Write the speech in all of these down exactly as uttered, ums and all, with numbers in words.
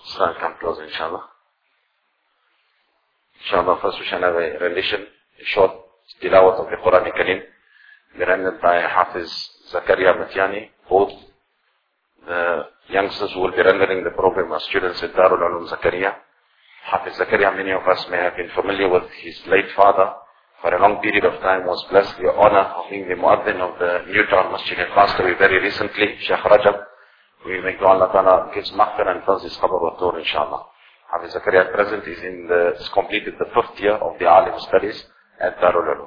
Start come close, inshallah. Inshallah, first we shall have a rendition, a short tilawat of the Quran Kareem, rendered by Hafiz Zakaria Matiani. Both the youngsters who will be rendering the program are students at Darul Ulum Zakaria. Hafiz Zakaria, many of us may have been familiar with his late father. For a long period of time was blessed the honor of being the muaddin of the Newtown Masjid and passed away very recently, Sheikh Rajab. We make dua Allah Ta'ala gives maghfirah and fills his qabr wa tur, inshallah. Hafiz Zakaria at present is in the, is completed the fifth year of the Alim studies at Darul Ulum.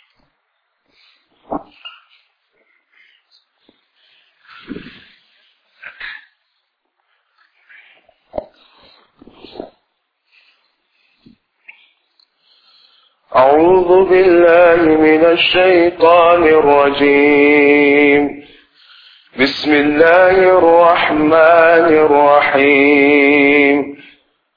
أعوذ بالله من الشيطان الرجيم. بسم الله الرحمن الرحيم.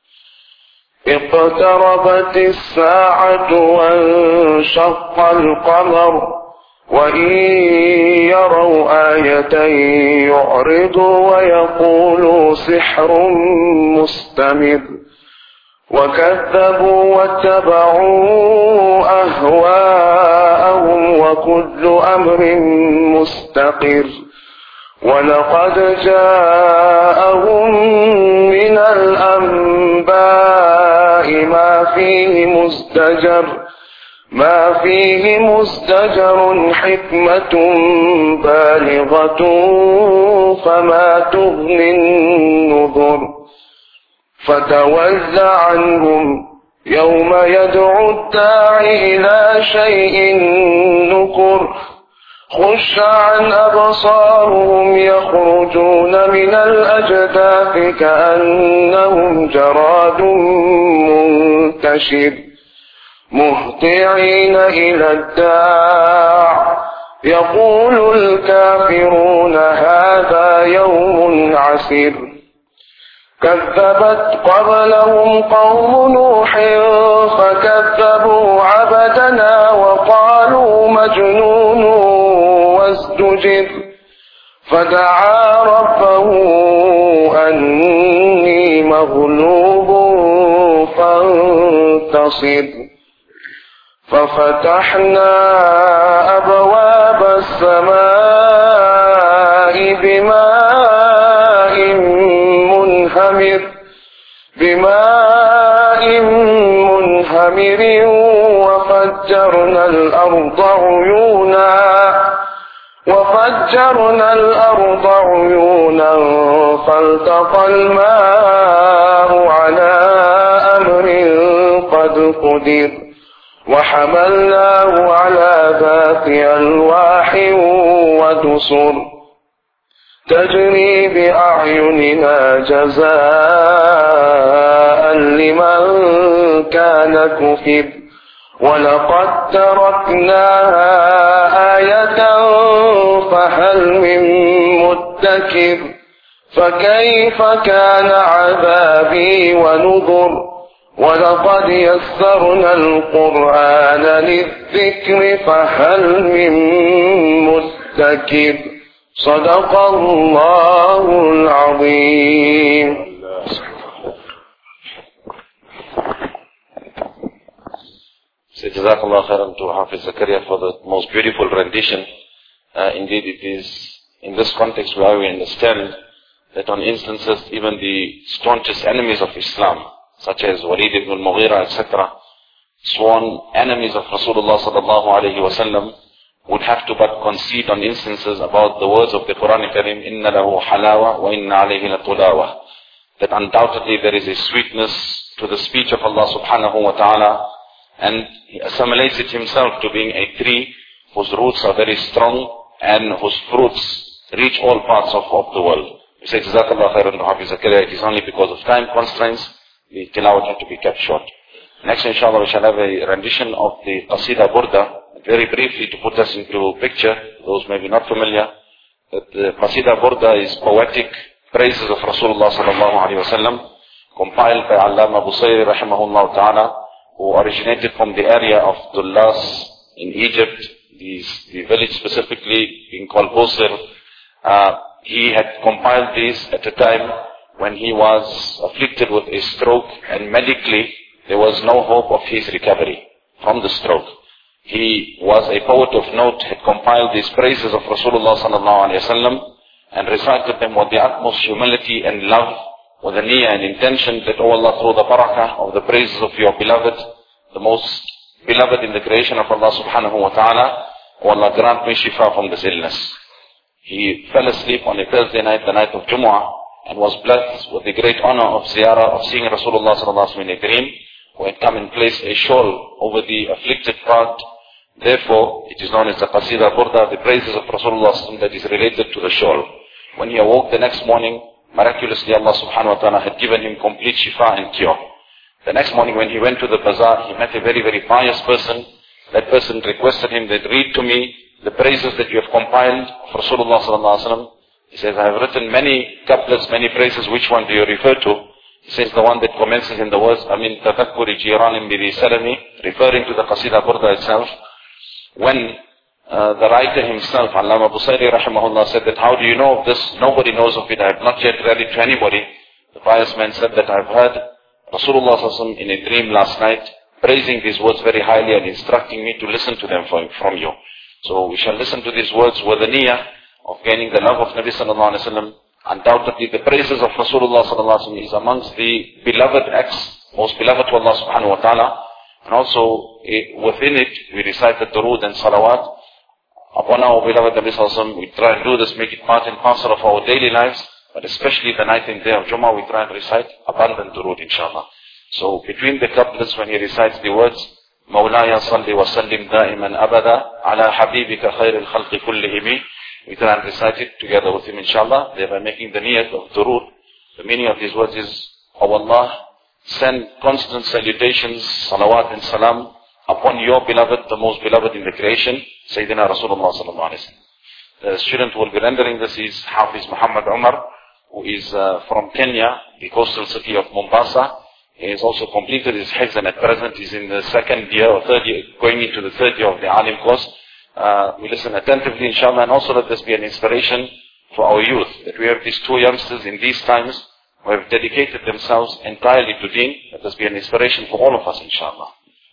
اقتربت الساعة وانشق القمر وإن يروا آية يعرضوا ويقولوا سحر مستمر وكذبوا واتبعوا أهواءهم وكل أمر مستقر ولقد جاءهم من الأنباء ما فيه مزدجر ما فيه مزدجر حكمة بالغة فما تغني النذر فتول عنهم يوم يدعو الداعي إلى شيء نكر خش عن أبصارهم يخرجون من الأجداث كأنهم جراد منتشر مهطعين إلى الداع يقول الكافرون هذا يوم عسير كذبت قبلهم قوم نوح فكذبوا عبدنا وقالوا مجنون وازدجر فدعا ربه أني مغلوب فانتصر ففتحنا أبواب السماء بماء منهمر بماء منهمر وفجرنا الأرض عيونا وفجرنا الأرض عيونا فالتقى الماء على أمر قد قدر وحملناه على ذات ألواح ودسر تجري بأعيننا جزاء لمن كان كفر ولقد تركناها آية فهل من مدكر فكيف كان عذابي ونذر ولقد يسرنا القرآن للذكر فهل من مدكر صدق الله العظيم. So, Jazakallah khairan to Hafiz Zakaria for the most beautiful rendition. Uh, indeed, it is in this context where we understand that on instances, even the staunchest enemies of Islam, such as Walid ibn al-Mughira, et cetera, sworn enemies of Rasulullah sallallahu alayhi wa sallam, would have to but concede on instances about the words of the Quran Kareem, inna lahu halawa wa inna alayhi latulawa, that undoubtedly there is a sweetness to the speech of Allah subhanahu wa ta'ala, and he assimilates it himself to being a tree whose roots are very strong and whose fruits reach all parts of, of the world. We say Jazakallah khairan to Hafiz Zakaria. It is only because of time constraints the tilawat had to be kept short. Next, inshallah, we shall have a rendition of the Qasida Burda. Very briefly, to put us into picture, those may be not familiar, that the Qasida Burda is poetic praises of Rasulullah sallallahu alayhi wa sallam, compiled by Allama Busayri rahimahullah ta'ala, who originated from the area of Dullas in Egypt, the, the village specifically being called Busir. Uh, he had compiled these at a time when he was afflicted with a stroke, and medically there was no hope of his recovery from the stroke. He was a poet of note, had compiled these praises of Rasulullah sallallahu alaihi wasallam and recited them with the utmost humility and love, with the niyyah and intention that, oh Allah, through the barakah of the praises of your beloved, the most beloved in the creation of Allah subhanahu wa ta'ala, oh Allah, grant me shifa from this illness. He fell asleep on a Thursday night, the night of Jumu'ah, and was blessed with the great honor of ziyarah, of seeing Rasulullah sallallahu alaihi wasallam in a dream, who had come and placed a shawl over the afflicted part. Therefore, it is known as the Qasida Burda, the praises of Rasulullah sallallahu alaihi wasallam that is related to the shawl. When he awoke the next morning, miraculously Allah subhanahu wa ta'ala had given him complete shifa and cure. The next morning when he went to the bazaar, he met a very, very pious person. That person requested him that, read to me the praises that you have compiled of Rasulullah sallallahu alaihi wasallam. He says, I have written many couplets, many praises. Which one do you refer to? He says, the one that commences in the words, Amin tatakkuri jiranin bidi salami, referring to the Qasida Burda itself. When uh, the writer himself, Allama Busayri rahimahullah, said that, how do you know of this? Nobody knows of it. I have not yet read it to anybody. The pious man said that, I have heard Rasulullah sallallahu alaihi wasallam in a dream last night, praising these words very highly and instructing me to listen to them from, from you. So we shall listen to these words with the niyyah of gaining the love of Nabi sallallahu alaihi wasallam. Undoubtedly, the praises of Rasulullah sallallahu alaihi wasallam is amongst the beloved acts, most beloved to Allah subhanahu wa ta'ala. And also, within it, we recite the durood and salawat upon our beloved Nabi sallallahu alaihi wasallam. We try and do this, make it part and parcel of our daily lives, but especially the night and day of Jummah, we try and recite abundant durood, inshallah. So, between the couplets, when he recites the words, Mawlaya salli wa sallim da'iman abada ala habibika khairil khalqi kullihimi, we try and recite it together with him, inshallah, thereby making the niyat of durood. The meaning of these words is, O Allah, send constant salutations, salawat and salam upon your beloved, the most beloved in the creation, Sayyidina Rasulullah sallallahu alaihi wasallam. The student who will be rendering this is Hafiz Muhammad Umar, who is uh, from Kenya, the coastal city of Mombasa. He has also completed his hifz, and at present he is in the second year or third year, going into the third year of the Alim course. Uh, we listen attentively, inshallah, and also let this be an inspiration for our youth, that we have these two youngsters in these times who have dedicated themselves entirely to deen. Let this be an inspiration for all of us, inshallah.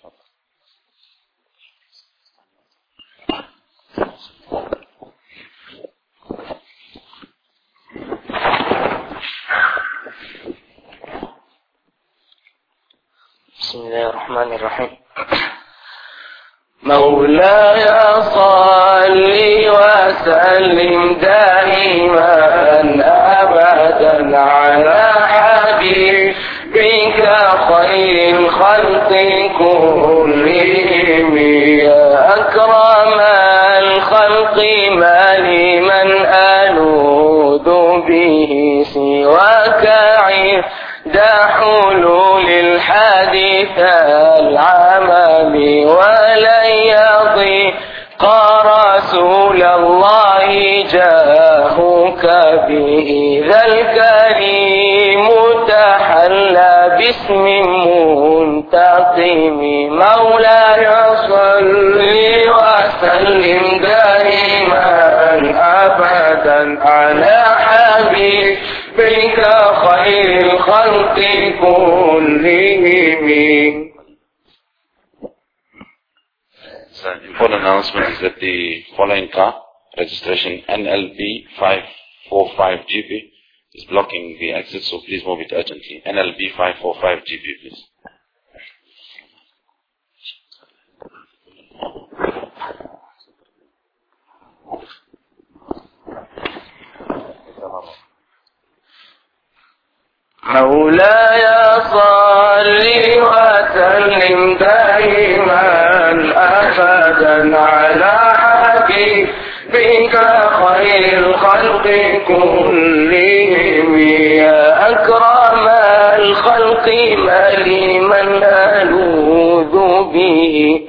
بسم الله الرحمن الرحيم مولاي صل وسلم دائما أبدا على حبيبك خير الخلق كلهم يا أكرم الخلق ما لي من ألوذ به سواك عند حلول الحديث العمم ولن يضيق رسول الله جاهك به ذا الكريم تحلى باسم منتقم مولاي صل وسلم دائما أبدا على حبيبك خير الخلق كلهم. So, important announcement is that the following car, registration N L B five four five G B, is blocking the exit, so please move it urgently. N L B five four five G B, please. مولاي صل وسلم دائما أبدا على حبيبك خير الخلق كلهم يا أكرم الخلق ما لي من ألوذ به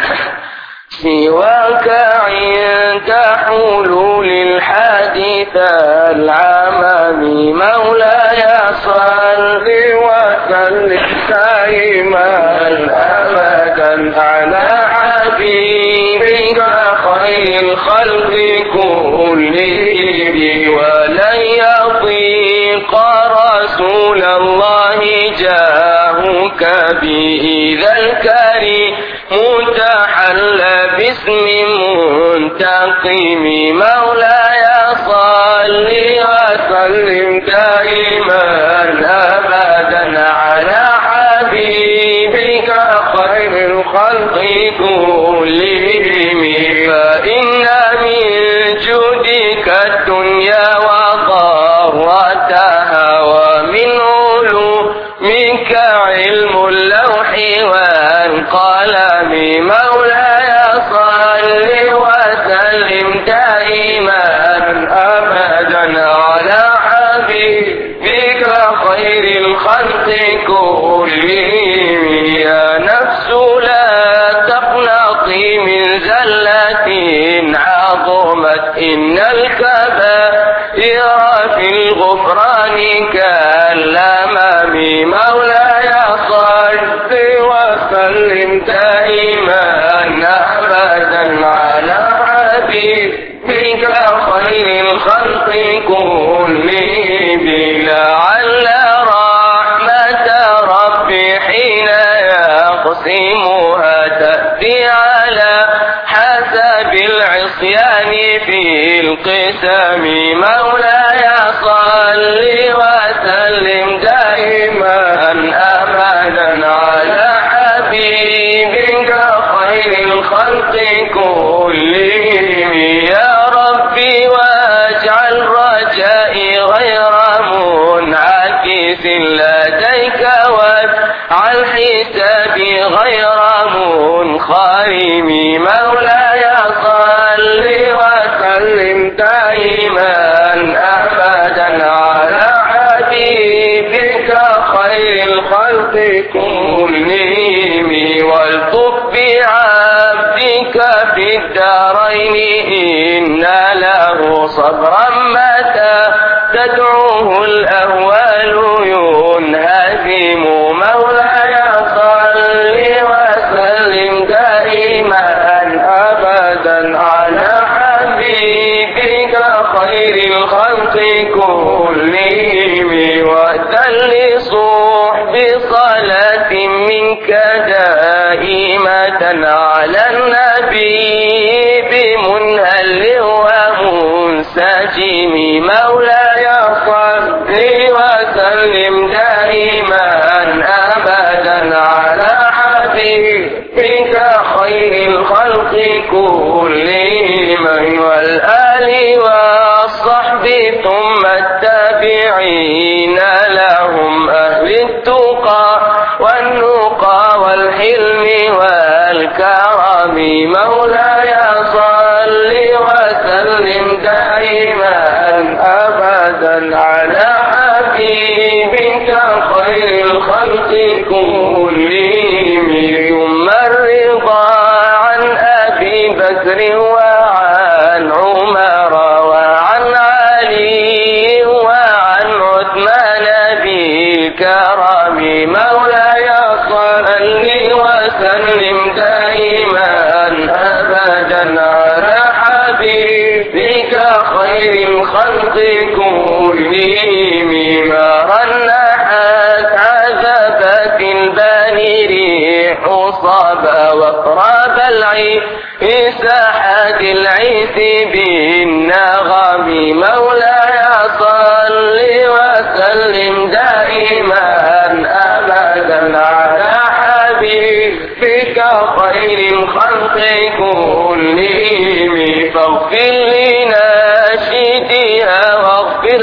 سواك عند حلول الحديث العمم مولاي صل وسلم دائما أبدا على حبيبك خير الخلق كلهم ولن يضيق رسول الله جاهك بإذا الكريم تحلى باسم منتقم مولاي صل وسلم دائما أبدا على حبيبك خير الخلق كلهم فإن من جودك الدنيا وضرتها ومن علومك علم اللوح والقلم مولاي صل وسلم دائما أبدا على حبيبك خير الخلق كلهم يا نفس لا تقنطي من زلة عظمت إن الكبائر في الغفران كالأمام مولاي صل وسلم دائما أبدا على حبيبك خير الخلق كلهم لعل رحمة ربي حين يقسمها تأتي على حسب العصيان في القسم مولاي صل وسلم دائما أبدا على حبيبك خير الخلق كلهم يا ربي واجعل رجائي غير منعكس لديك واجعل حسابي غير منخرم مولاي صل وسلم دائما أبدا على حبيبك خير الخلق كلهم والطف بعبدك في الدارين إن له صبرا متى تدعوه الأهوال ينهزم مولاي صل وسلم دائما أبدا على حبيبك خير الخلق كلهم وسل صحب صلاة منك دائمة على النبي بمنهل ومنسجم مولاي صل وسلم دائما أبدا على حبيبك خير الخلق كلهم والآل والصحب ثم التابعين لهم أهل التقى والنقى والحلم والكرم مولاي صل وسلم دائما أبدا على حبيبك خير الخلق كلهم ثم الرضا عن أبي بكر وعن عمر وعن علي وعن عثمان بالكرم مولاي صل وسلم دائما أبدا على حبيبك خير الخلق كلهم ما رنحت عذبت الباني ريح صبا وقرب العيد ساحة العيس بالنغم مولاي صل وسلم دائما أبدا على حبيبك خير الخلق كلهم فاغفر لناشدها واغفر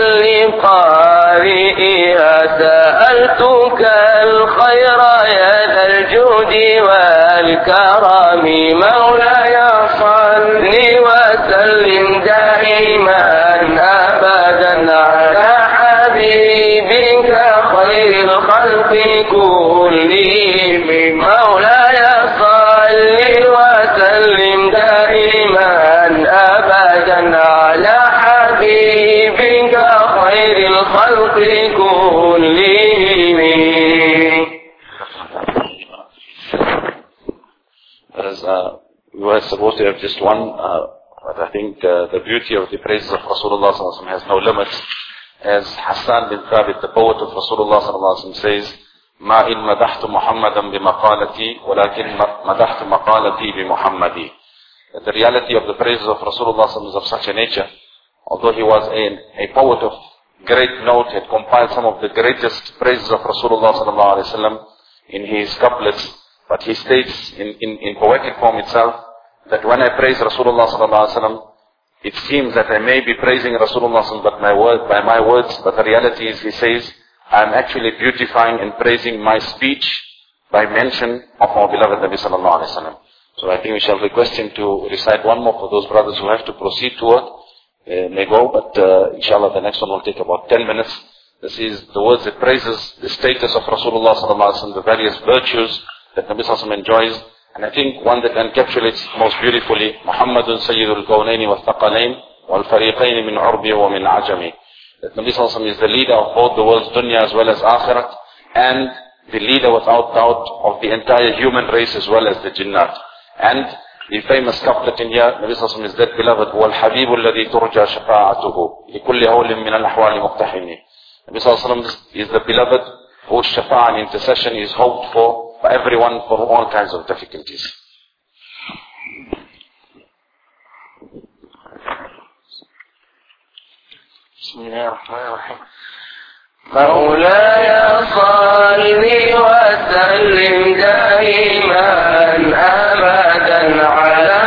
لقارئها سألتك الخير يا ذا الجود والكرم مولاي صل وسلم دائما أبدا على حبيبك خير الخلق كلهم مولاي صل وسلم دائما أبدا على حبيبك خير الخلق كلهم. As uh, we were supposed to have just one, uh, but I think uh, the beauty of the praises of Rasulullah has no limits. As Hassan bin Thabit, the poet of Rasulullah sallallahu alaihi wasallam says, ما إن مدحت محمدا بمقالتي ولكن مدحت مقالتي بمحمدي. The reality of the praises of Rasulullah sallallahu alaihi wasallam is of such a nature. Although he was a, a poet of great note, had compiled some of the greatest praises of Rasulullah sallallahu alaihi wasallam in his couplets, but he states in, in, in poetic form itself that when I praise Rasulullah sallallahu alaihi wasallam, it seems that I may be praising Rasulullah sallallahu alaihi wasallam but my word, by my words, but the reality is, he says, I am actually beautifying and praising my speech by mention of our beloved Nabi sallallahu alaihi wasallam. So I think we shall request him to recite one more for those brothers who have to proceed toward. Uh, may go, but uh, inshallah the next one will take about ten minutes. This is the words that praises the status of Rasulullah sallallahu alaihi wasallam, the various virtues that Nabi sallallahu alaihi wasallam enjoys. And I think one that encapsulates most beautifully, Muhammadun Sayyidul Kawnaini wa Thaqalain wal Fariqaini min Urbi wa min Ajami. That Nabi sallallahu alaihi wasallam is the leader of both the world's dunya as well as akhirat, and the leader without doubt of the entire human race as well as the jinnat. And the famous couplet in here, Nabi sallallahu alaihi wasallam is that beloved, wal Habibu alladhi turja shafa'atuhu li kulli hawlin min al-ahwali muqtahini. Nabi sallallahu alaihi wasallam is the beloved whose shafa'a and intercession is hoped for for everyone for all kinds of difficulties. بسم الله الرحمن الرحيم. مولاي صل وسلم دائما ابدا على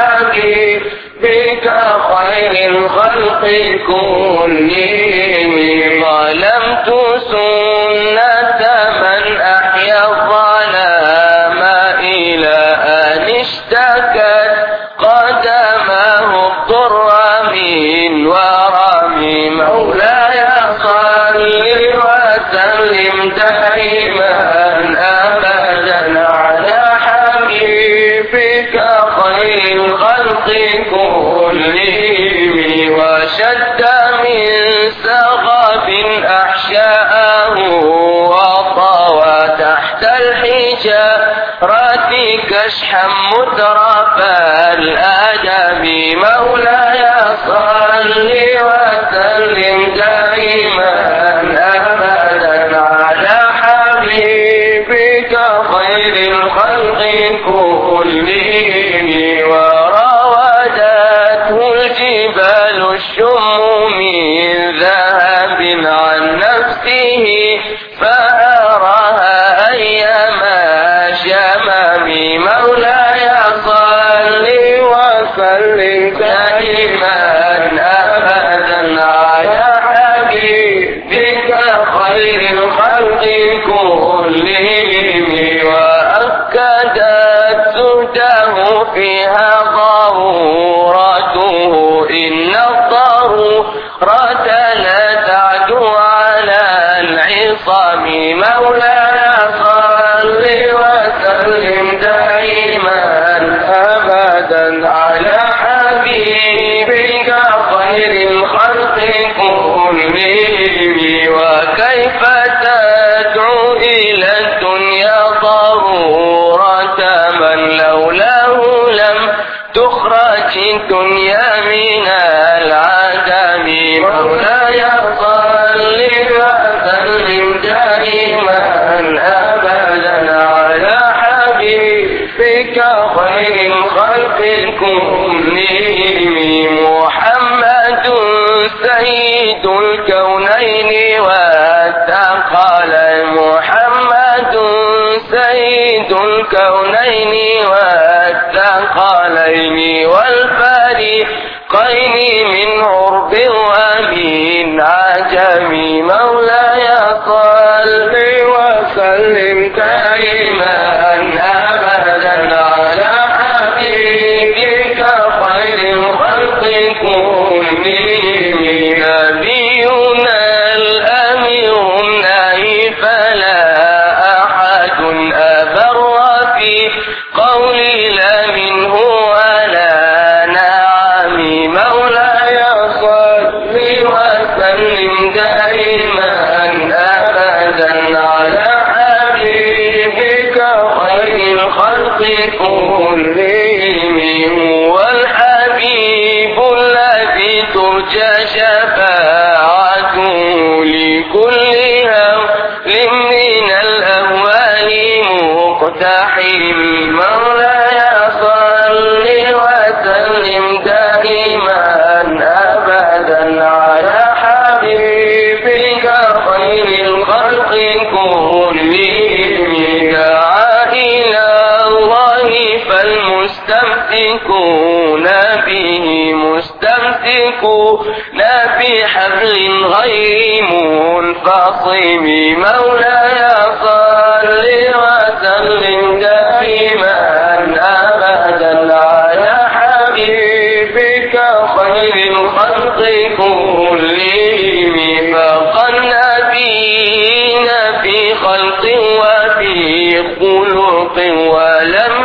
حبيبك خير الخلق كلهم. ظلمت سنة من احيا الظلام الى ان اشتكت قدمه الضر من ورمي. مولاي صل وسلم دائما ابدا على حبيبك خير الخلق كلهم. وشد من سغب احشاءه وطوى تحت الحجارة كشحا مترف الادب. مولاي صل وسلم دائما ابدا على حبيبك خير الخلق كلهم. وراودته الجبال الشم من ذهب عن نفسه فأراها أيما شمم. مولاي صل وسلم دائما أبدا على حبيبك خير الخلق كلهم. وأكدت سده فيها ضرورته إن الضرورة لا تعدو على العصام. مولاي صل وسلم دائما أبدا على حبيبك خير الخلق كلهم. وكيف تدعو إلى الدنيا ضرورة من لولاه لم تخرج الدنيا من العدم. مولاي صل وسلم دائما أبدا على حبيبك خير الخلق كلهم. محمد سيد الكونين والثقلين. محمد سيد الكونين والثقلين والفريقين من عرب ومن عجم. مولاي صل وسلم دائما ابدا على حبيبك خير الخلق كلهم. نبينا الامير النهي فلا احد ابر في قول لا منه ولا نعم. مولاي صل وسلم دائما ابدا الملتحم مولاي صل وسلم دائما أبدا على حبيبك خير الخلق كلهم دعا إلى الله فالمستمسكون به مستمسكون بحبل غير منفصم مولاي صل وسلم دائما أبدا على حبيبك خير الخلق كلهم فوق النبيين في خلق وفي خلق ولم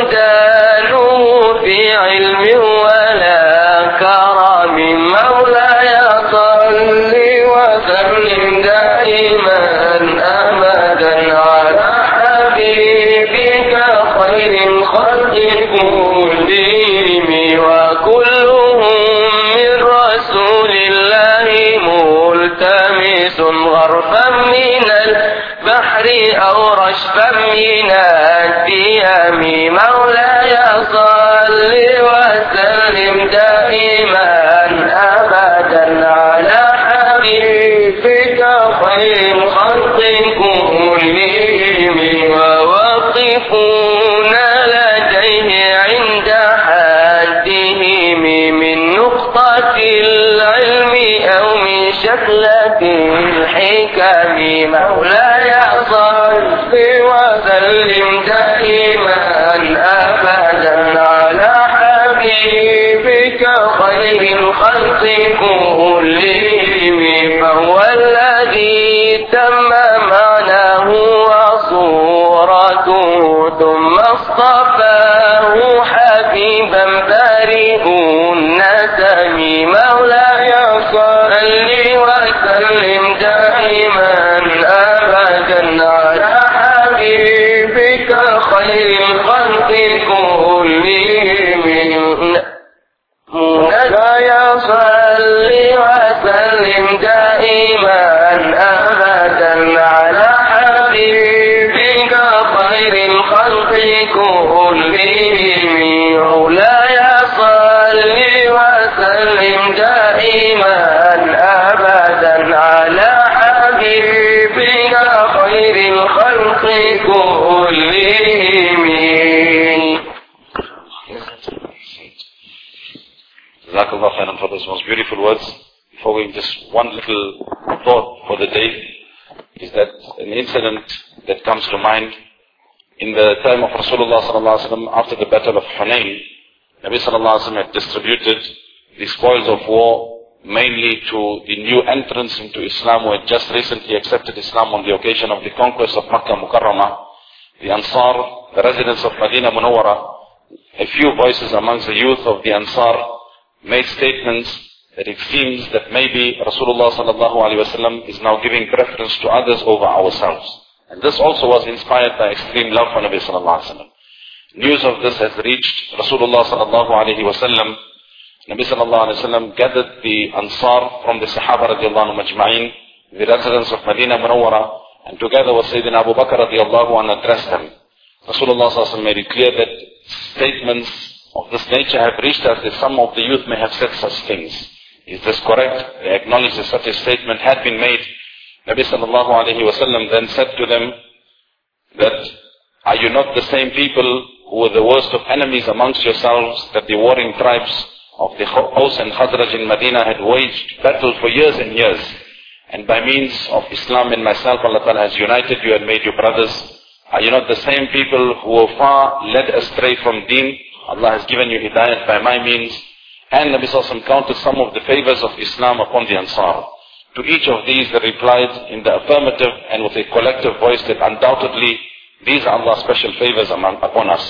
يدانوا في علم ولا كرم مولاي صل وسلم دائما أبدا على حبيبك خير الخلق كلهم وكلهم من رسول الله ملتمس غرفا من البحر أو رشفا من الديم مولاي صل وسلم دائما أبدا على حبيبك خير الخلق كلهم وواقفون لديه عند حدهم من نقطة العلم أو من شكلة الحكم مولاي صل وسلم دائما أبدا على حبيبك خير الخلق كلهم فهو الذي تم معناه وصورته ثم اصطفاه حبيبا بارئ النسم مولاي صل وسلم دائما أبدا على حبيبك خير الخلق كلهم مولاي صل وسلم دائما أبدا على حبيبك خير الخلق كلهم مولاي صل وسلم دائما أبدا على حبيبك خير الخلق كلهم. Jazakallah khairan for those most beautiful words. Before going, just one little thought for the day is that an incident that comes to mind in the time of Rasulullah sallallahu alaihi wasallam after the battle of Hunayn. Nabi sallallahu alaihi wasallam had distributed the spoils of war mainly to the new entrants into Islam who had just recently accepted Islam on the occasion of the conquest of Makkah Mukarramah, the Ansar, the residents of Medina Munawwara. A few voices amongst the youth of the Ansar made statements that it seems that maybe Rasulullah sallallahu alaihi wasallam is now giving preference to others over ourselves. And this also was inspired by extreme love for Nabi sallallahu alaihi wasallam. News of this has reached Rasulullah sallallahu alaihi wasallam. Nabi sallallahu alaihi wasallam gathered the Ansar from the Sahaba radiallahu anhu majma'in, the residents of Medina Munawwara, and together with Sayyidina Abu Bakr radiallahu anhu addressed them. Rasulullah sallallahu alaihi wasallam made it clear that statements of this nature have reached us that some of the youth may have said such things. Is this correct? They acknowledged that such a statement had been made. Nabi sallallahu alayhi wa sallam then said to them that, are you not the same people who were the worst of enemies amongst yourselves, that the warring tribes of the Aus and Khazraj in Medina had waged battle for years and years, and by means of Islam and myself Allah Ta'ala has united you and made you brothers? Are you not the same people who were far led astray from deen? Allah has given you hidayat by my means. And Nabi sallallahu alayhi wa sallam counted some of the favors of Islam upon the Ansar. To each of these they replied in the affirmative and with a collective voice that undoubtedly these are Allah's special favors among, upon us.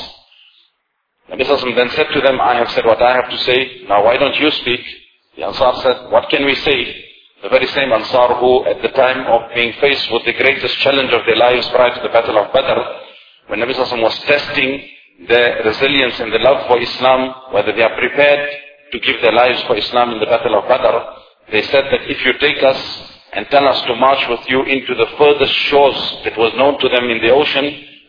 Nabi sallallahu alayhi wa sallam then said to them, I have said what I have to say, now why don't you speak? The Ansar said, what can we say? The very same Ansar who at the time of being faced with the greatest challenge of their lives prior to the battle of Badr, when Nabi sallallahu alayhi wa sallam was testing their resilience and the love for Islam, whether they are prepared to give their lives for Islam in the battle of Badr, they said that if you take us and tell us to march with you into the furthest shores that was known to them in the ocean,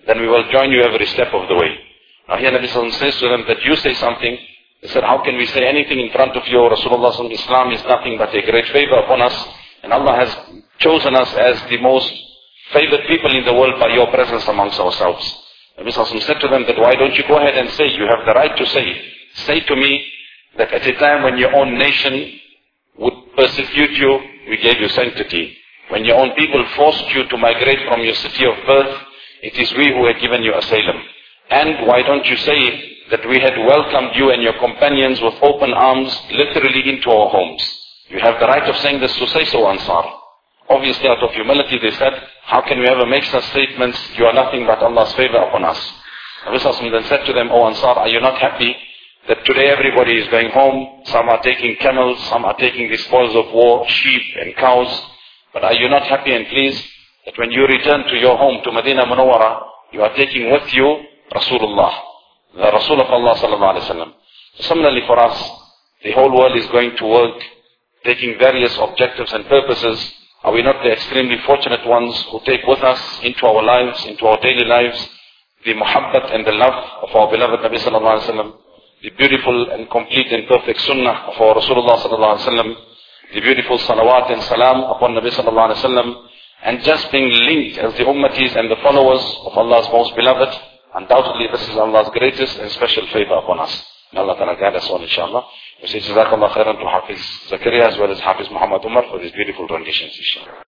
then we will join you every step of the way. Now here Nabi Sallallahu Alaihi Wasallam says to them that you say something. They said, how can we say anything in front of you? Rasulullah Sallallahu Alaihi Wasallam, Islam is nothing but a great favor upon us. And Allah has chosen us as the most favored people in the world by your presence amongst ourselves. Nabi Sallallahu Alaihi Wasallam said to them that why don't you go ahead and say, you have the right to say. Say to me that at a time when your own nation would persecute you, we gave you sanctity. When your own people forced you to migrate from your city of birth, it is we who had given you asylum. And why don't you say that we had welcomed you and your companions with open arms, literally into our homes. You have the right of saying this, to say so, Ansar. Obviously, out of humility, they said, how can we ever make such statements? You are nothing but Allah's favor upon us. Nabi Sallallahu Alaihi Wasallam then said to them, O Ansar, are you not happy that today everybody is going home? Some are taking camels, some are taking the spoils of war, sheep and cows. But are you not happy and pleased that when you return to your home, to Medina Munawwara, you are taking with you Rasulullah, the Rasul of Allah Sallallahu Alaihi Wasallam. Similarly for us, the whole world is going to work, taking various objectives and purposes. Are we not the extremely fortunate ones who take with us into our lives, into our daily lives, the muhabbat and the love of our beloved Nabi Sallallahu Alaihi Wasallam, the beautiful and complete and perfect sunnah of our Rasulullah Sallallahu Alaihi Wasallam, the beautiful salawat and salam upon Nabi Sallallahu Alaihi Wasallam, and just being linked as the ummatis and the followers of Allah's most beloved. Undoubtedly, this is Allah's greatest and special favor upon us. May Allah Ta'ala guide us all, inshallah. We say Jazakallah khairan to Hafiz Zakaria as well as Hafiz Muhammad Umar for these beautiful renditions, inshallah.